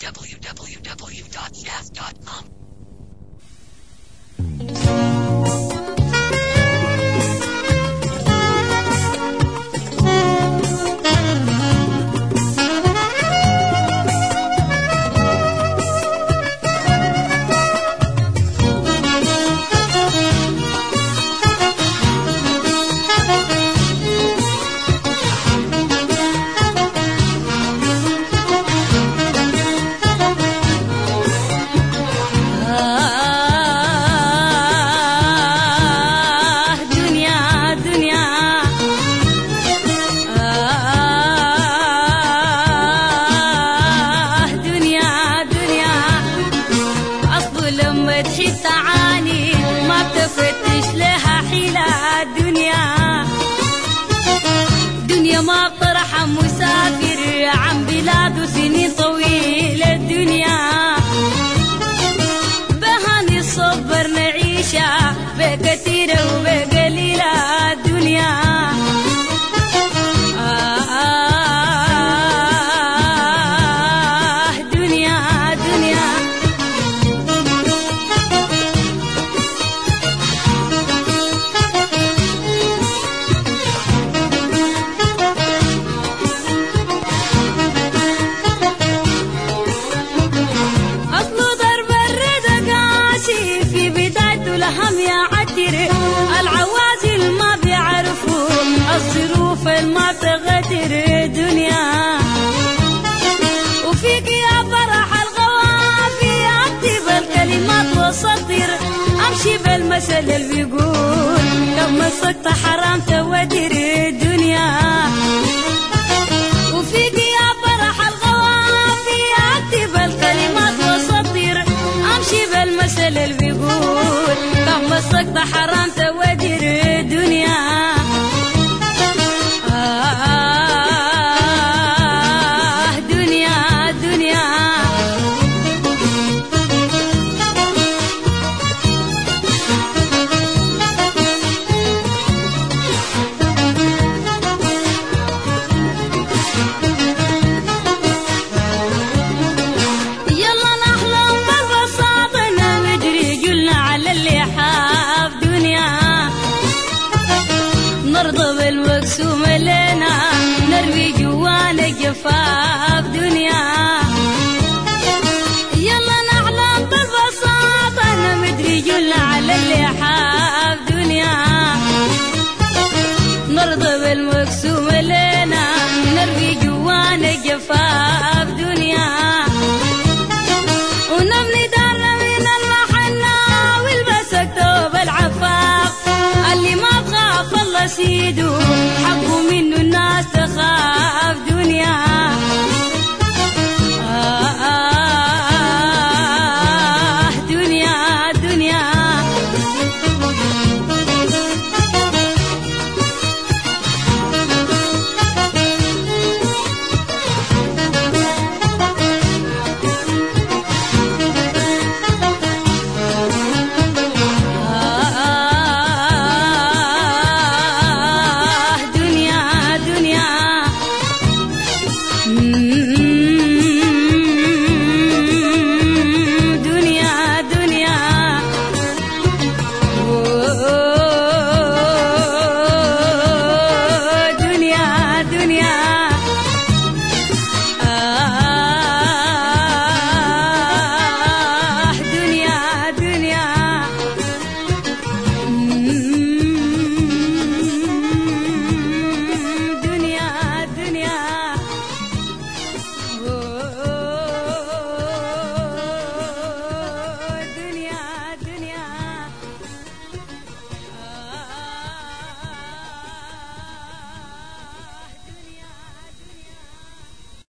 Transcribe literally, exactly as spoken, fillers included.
w w w dot jazz dot com. ما بطرح مسافر عن بلاد وسنين طويلة الدنيا بهاني الصبر نعيشها بكثيرة وبقليلة الدنيا آه آه دنيا دنيا هم يعتر العوازل ما بيعرفوا الظروف ما تغتر دنيا وفيك يا فرح الغوافي اكتب الكلمات وسطر امشي بالمثل اللي بيقول لو مسكت حرام توتر دنيا وفيك يا فرح الغوافي اكتب الكلمات وسطر امشي بالمثل اللي بيقول مسكت حرام